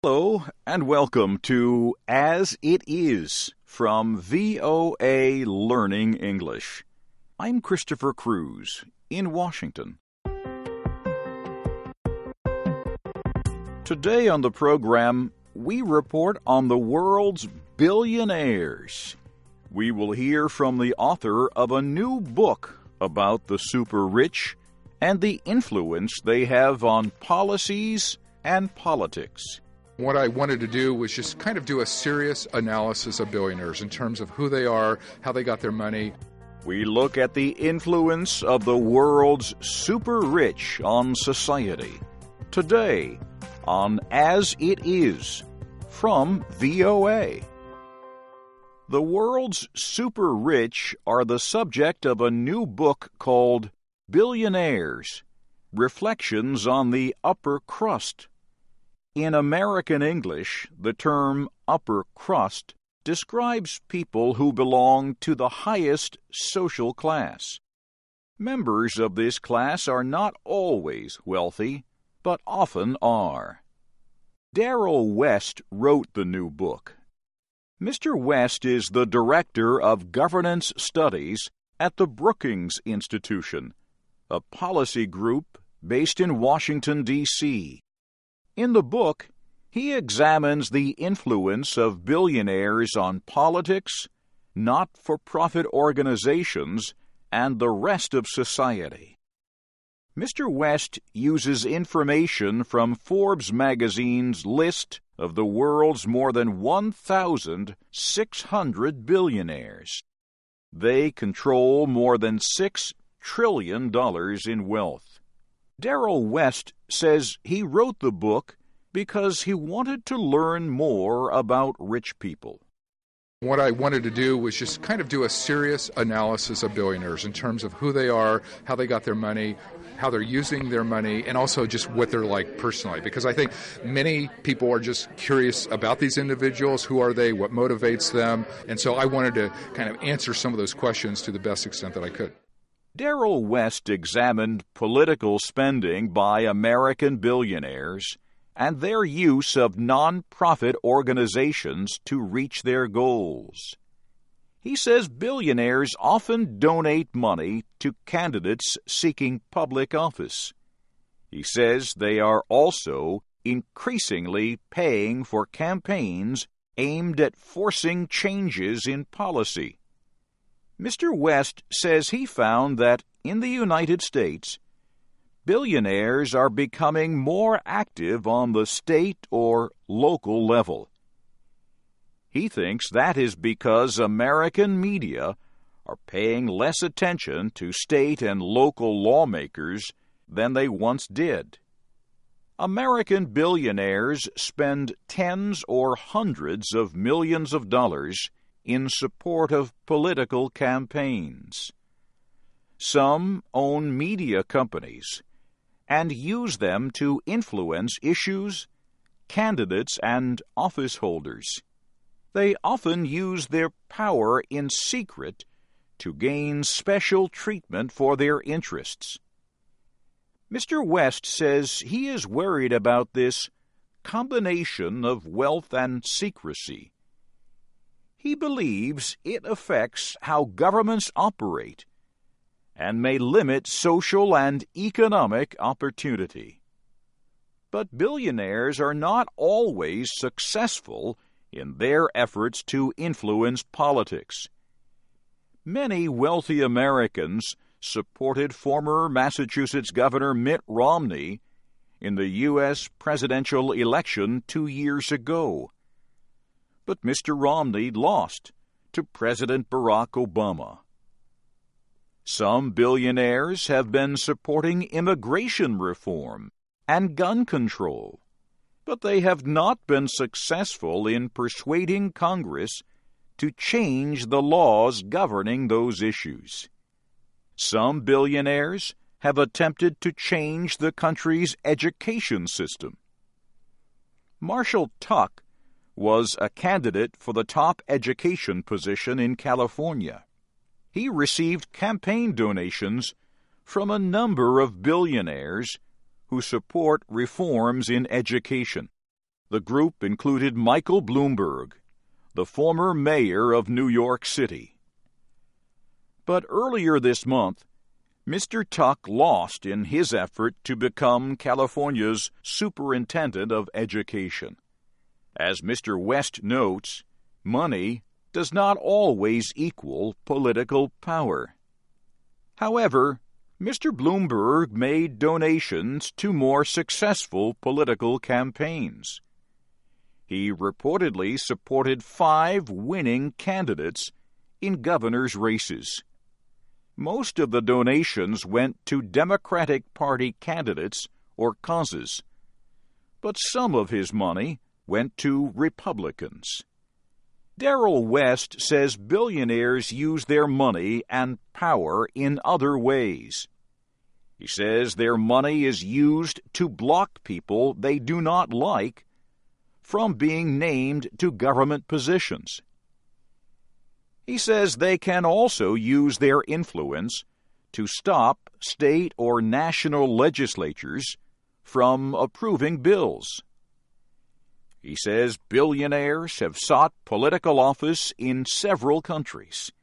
Hello, and welcome to As It Is from VOA Learning English. I'm Christopher Cruz in Washington. Today on the program, we report on the world's billionaires. We will hear from the author of a new book about the super rich and the influence they have on policies and politics. What I wanted to do was just kind of do a serious analysis of billionaires in terms of who they are, how they got their money. We look at the influence of the world's super rich on society. Today on As It Is from VOA. The world's super rich are the subject of a new book called Billionaires: Reflections on the Upper Crust. In American English, the term upper crust describes people who belong to the highest social class. Members of this class are not always wealthy, but often are. Darrell West wrote the new book. Mr. West is the Director of Governance Studies at the Brookings Institution, a policy group based in Washington, D.C. In the book, he examines the influence of billionaires on politics, not-for-profit organizations, and the rest of society. Mr. West uses information from Forbes magazine's list of the world's more than 1,600 billionaires. They control more than $6 trillion in wealth. Darrell West says he wrote the book because he wanted to learn more about rich people. What I wanted to do was just kind of do a serious analysis of billionaires in terms of who they are, how they got their money, how they're using their money, and also just what they're like personally. Because I think many people are just curious about these individuals. Who are they? What motivates them? And so I wanted to kind of answer some of those questions to the best extent that I could. Darrell West examined political spending by American billionaires and their use of non-profit organizations to reach their goals. He says billionaires often donate money to candidates seeking public office. He says they are also increasingly paying for campaigns aimed at forcing changes in policy. Mr. West says he found that in the United States, billionaires are becoming more active on the state or local level. He thinks that is because American media are paying less attention to state and local lawmakers than they once did. American billionaires spend tens or hundreds of millions of dollars in support of political campaigns. Some own media companies and use them to influence issues, candidates, and office holders. They often use their power in secret to gain special treatment for their interests. Mr. West says he is worried about this combination of wealth and secrecy. He believes it affects how governments operate and may limit social and economic opportunity. But billionaires are not always successful in their efforts to influence politics. Many wealthy Americans supported former Massachusetts Governor Mitt Romney in the U.S. presidential election 2 years ago. But Mr. Romney lost to President Barack Obama. Some billionaires have been supporting immigration reform and gun control, but they have not been successful in persuading Congress to change the laws governing those issues. Some billionaires have attempted to change the country's education system. Marshall Tuck was a candidate for the top education position in California. He received campaign donations from a number of billionaires who support reforms in education. The group included Michael Bloomberg, the former mayor of New York City. But earlier this month, Mr. Tuck lost in his effort to become California's superintendent of education. As Mr. West notes, money does not always equal political power. However, Mr. Bloomberg made donations to more successful political campaigns. He reportedly supported 5 winning candidates in governor's races. Most of the donations went to Democratic Party candidates or causes, but some of his money went to Republicans. Darrell West says billionaires use their money and power in other ways. He says their money is used to block people they do not like from being named to government positions. He says they can also use their influence to stop state or national legislatures from approving bills. He says billionaires have sought political office in several countries.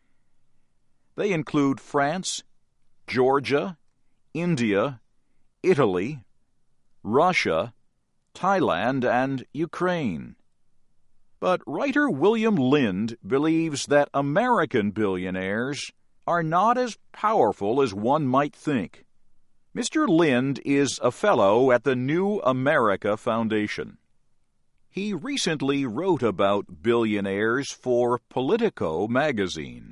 They include France, Georgia, India, Italy, Russia, Thailand, and Ukraine. But writer William Lind believes that American billionaires are not as powerful as one might think. Mr. Lind is a fellow at the New America Foundation. He recently wrote about billionaires for Politico magazine.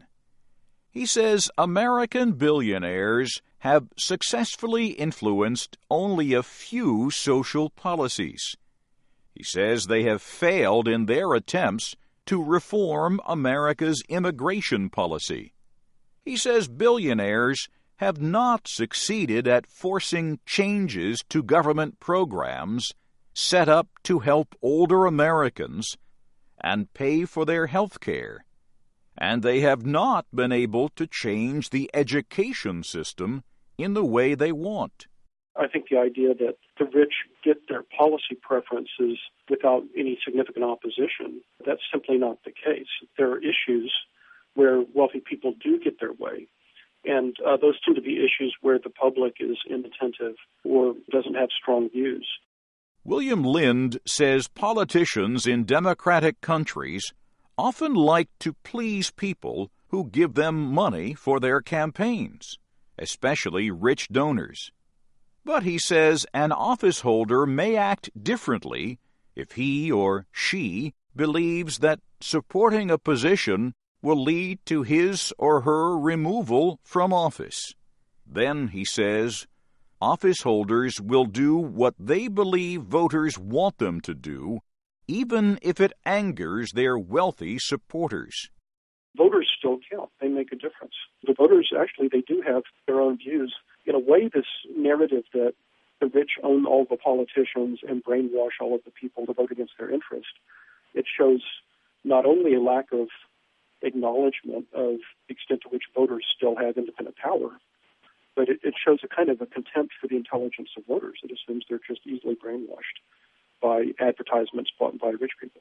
He says American billionaires have successfully influenced only a few social policies. He says they have failed in their attempts to reform America's immigration policy. He says billionaires have not succeeded at forcing changes to government programs set up to help older Americans and pay for their health care, and they have not been able to change the education system in the way they want. I think the idea that the rich get their policy preferences without any significant opposition, that's simply not the case. There are issues where wealthy people do get their way, and those tend to be issues where the public is inattentive or doesn't have strong views. William Lind says politicians in democratic countries often like to please people who give them money for their campaigns, especially rich donors. But he says an office holder may act differently if he or she believes that supporting a position will lead to his or her removal from office. Then, he says, office holders will do what they believe voters want them to do, even if it angers their wealthy supporters. Voters still count. They make a difference. The voters, actually, they do have their own views. In a way, this narrative that the rich own all the politicians and brainwash all of the people to vote against their interest, it shows not only a lack of acknowledgement of the extent to which voters still have independent power, but it shows a kind of a contempt for the intelligence of voters. It assumes they're just easily brainwashed by advertisements bought by rich people.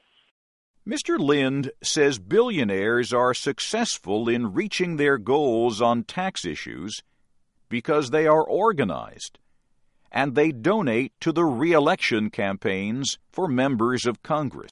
Mr. Lind says billionaires are successful in reaching their goals on tax issues because they are organized, and they donate to the re-election campaigns for members of Congress.